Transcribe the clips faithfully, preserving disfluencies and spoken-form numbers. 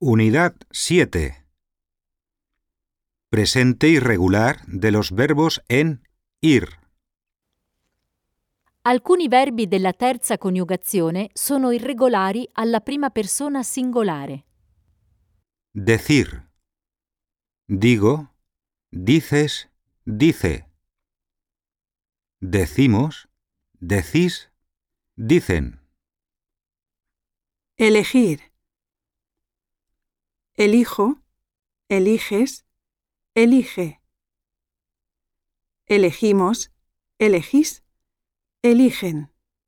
Unidad siete. Presente irregular de los verbos en ir. Alcuni verbi della terza coniugazione sono irregolari alla prima persona singolare. Decir. Digo, dices, dice. Decimos, decís, dicen. Elegir. Elijo, eliges, elige. Elegimos, elegís, eligen.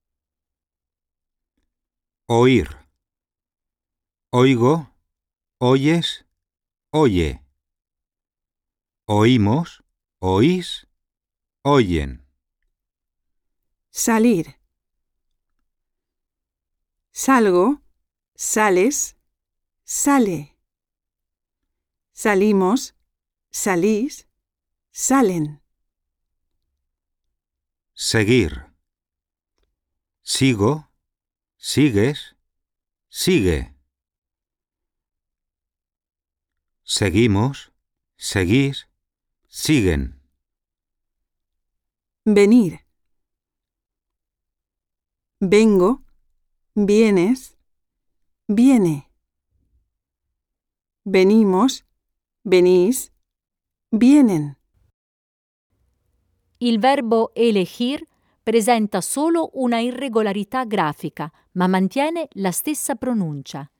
Oír. Oigo, oyes, oye. Oímos, oís, oyen. Salir. Salgo, sales, sale. Salimos, salís, salen. Seguir. Sigo, sigues, sigue. Seguimos, seguís, siguen. Venir. Vengo, vienes, viene. Venimos, venís, vienen. Il verbo elegir presenta solo una irregolarità grafica, ma mantiene la stessa pronuncia.